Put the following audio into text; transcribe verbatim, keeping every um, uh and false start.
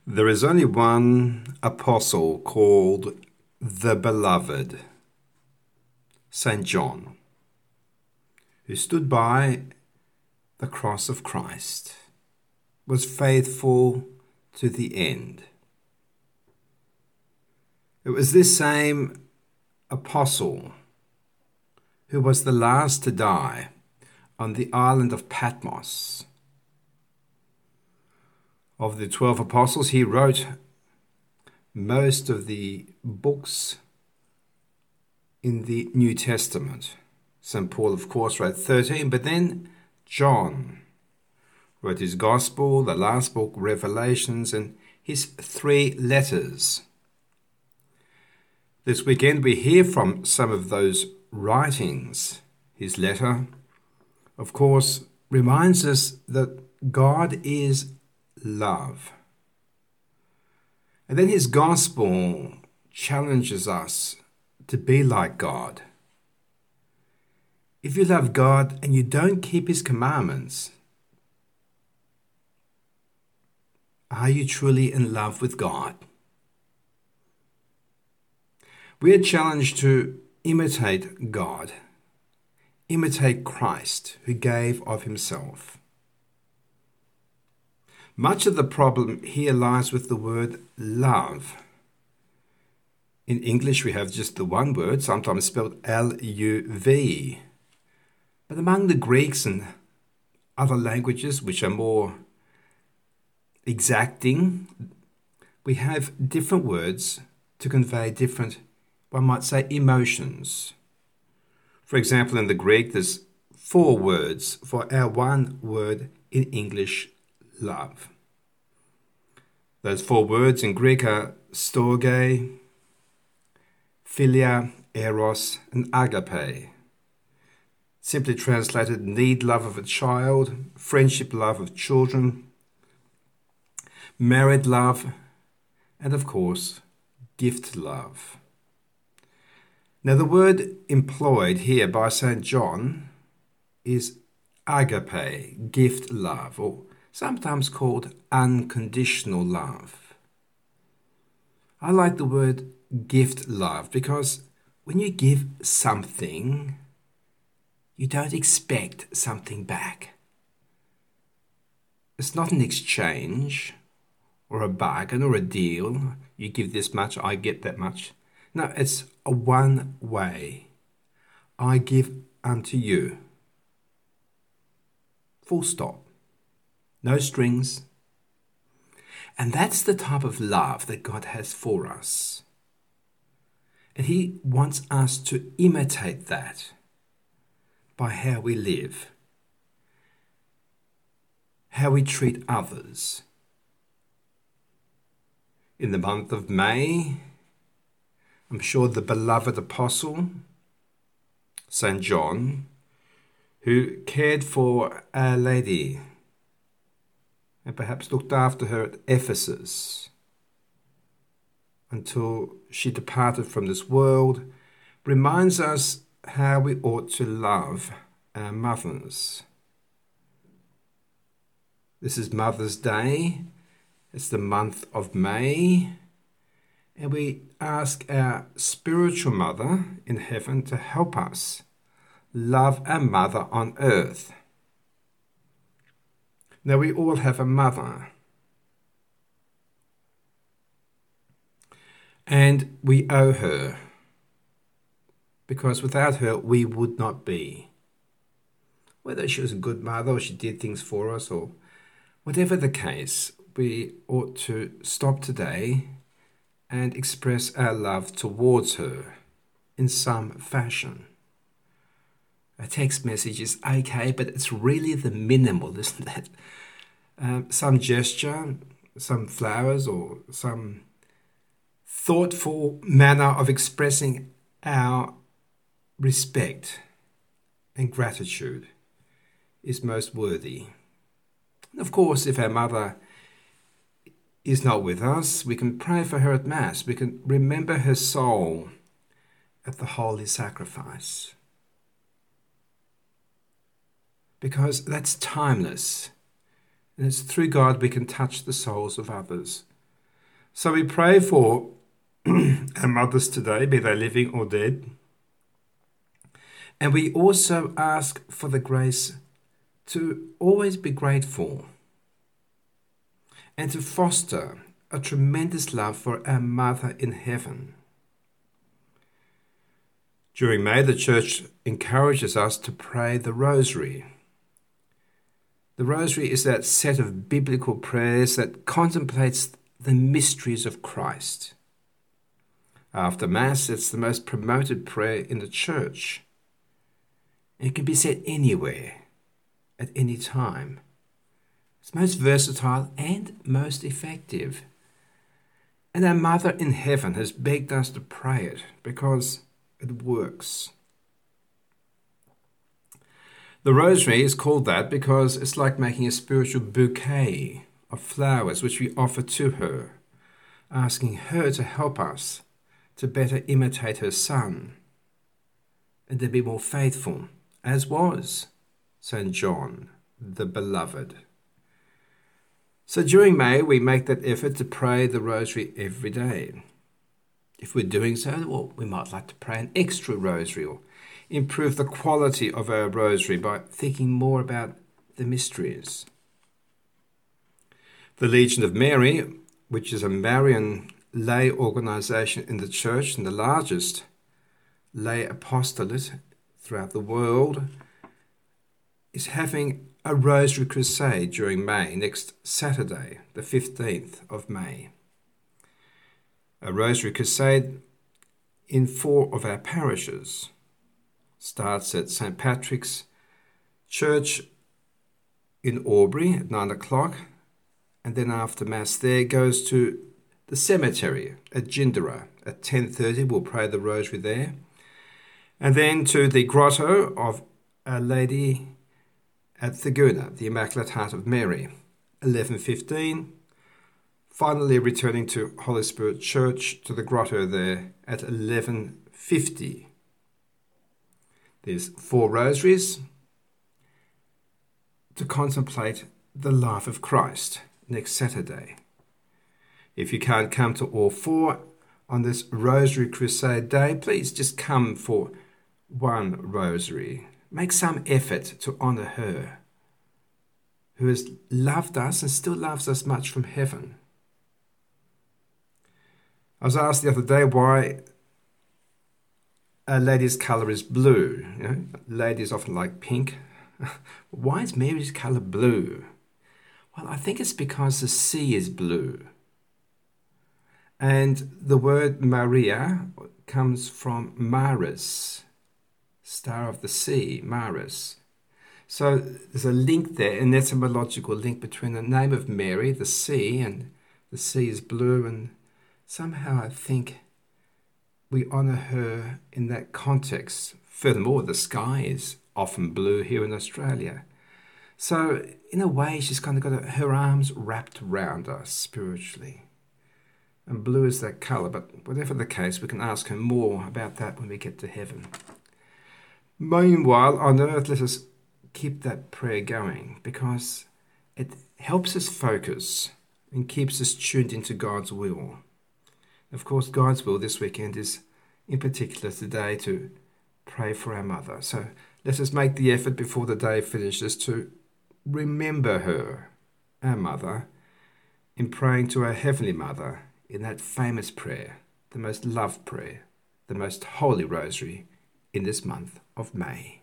There is only one apostle called the Beloved, Saint John, who stood by the cross of Christ, was faithful to the end. It was this same apostle who was the last to die on the island of Patmos. Of the twelve apostles, he wrote most of the books in the New Testament. Saint Paul, of course, wrote thirteen, but then John wrote his Gospel, the last book, Revelations, and his three letters. This weekend we hear from some of those writings. His letter, of course, reminds us that God is love. And then his gospel challenges us to be like God. If you love God and you don't keep his commandments, are you truly in love with God? We are challenged to imitate God, imitate Christ who gave of himself. Much of the problem here lies with the word love. In English, we have just the one word, sometimes spelled L U V. But among the Greeks and other languages which are more exacting, we have different words to convey different, one might say, emotions. For example, in the Greek, there's four words for our one word in English, love. Those four words in Greek are storge, philia, eros, and agape. Simply translated, need love of a child, friendship love of children, married love, and of course, gift love. Now the word employed here by Saint John is agape, gift love, or sometimes called unconditional love. I like the word gift love because when you give something, you don't expect something back. It's not an exchange or a bargain or a deal. You give this much, I get that much. No, it's a one way. I give unto you. Full stop. No strings. And that's the type of love that God has for us. And he wants us to imitate that by how we live, how we treat others. In the month of May, I'm sure the beloved apostle, Saint John, who cared for Our Lady and perhaps looked after her at Ephesus until she departed from this world, reminds us how we ought to love our mothers. This is Mother's Day. It's the month of May. And we ask our spiritual mother in heaven to help us love our mother on earth. Now, we all have a mother. And we owe her. Because without her, we would not be. Whether she was a good mother or she did things for us or whatever the case, we ought to stop today and express our love towards her in some fashion. A text message is okay, but it's really the minimal, isn't it? Um, some gesture, some flowers, or some thoughtful manner of expressing our respect and gratitude is most worthy. And of course, if our mother is not with us, we can pray for her at Mass. We can remember her soul at the Holy Sacrifice. Because that's timeless. And it's through God we can touch the souls of others. So we pray for our mothers today, be they living or dead. And we also ask for the grace to always be grateful and to foster a tremendous love for our Mother in heaven. During May, the Church encourages us to pray the Rosary. The Rosary is that set of biblical prayers that contemplates the mysteries of Christ. After Mass, it's the most promoted prayer in the Church. It can be said anywhere, at any time. It's most versatile and most effective. And our Mother in heaven has begged us to pray it because it works. The Rosary is called that because it's like making a spiritual bouquet of flowers which we offer to her, asking her to help us to better imitate her Son and to be more faithful, as was Saint John the Beloved. So during May, we make that effort to pray the Rosary every day. If we're doing so, well, we might like to pray an extra Rosary or improve the quality of our Rosary by thinking more about the mysteries. The Legion of Mary, which is a Marian lay organisation in the Church and the largest lay apostolate throughout the world, is having a Rosary Crusade during May, next Saturday, the fifteenth of May. A Rosary Crusade in four of our parishes. Starts at Saint Patrick's Church in Aubrey at nine o'clock, and then after Mass there goes to the cemetery at Jindera at ten thirty. We'll pray the Rosary there. And then to the grotto of Our Lady at Theguna, the Immaculate Heart of Mary, eleven fifteen. Finally returning to Holy Spirit Church, to the grotto there at eleven fifty. There's four rosaries to contemplate the life of Christ next Saturday. If you can't come to all four on this Rosary Crusade Day, please just come for one rosary. Make some effort to honour her, who has loved us and still loves us much from heaven. I was asked the other day why Our Lady's colour is blue. You know, ladies often like pink. Why is Mary's colour blue? Well, I think it's because the sea is blue. And the word Maria comes from Maris, star of the sea, Maris. So there's a link there, an etymological link between the name of Mary, the sea, and the sea is blue. And somehow I think we honour her in that context. Furthermore, the sky is often blue here in Australia. So in a way, she's kind of got her arms wrapped around us spiritually. And blue is that colour, but whatever the case, we can ask her more about that when we get to heaven. Meanwhile, on earth, let us keep that prayer going because it helps us focus and keeps us tuned into God's will. Of course, God's will this weekend is, in particular today, to pray for our mother. So let us make the effort before the day finishes to remember her, our mother, in praying to our Heavenly Mother in that famous prayer, the most loved prayer, the most holy rosary in this month of May.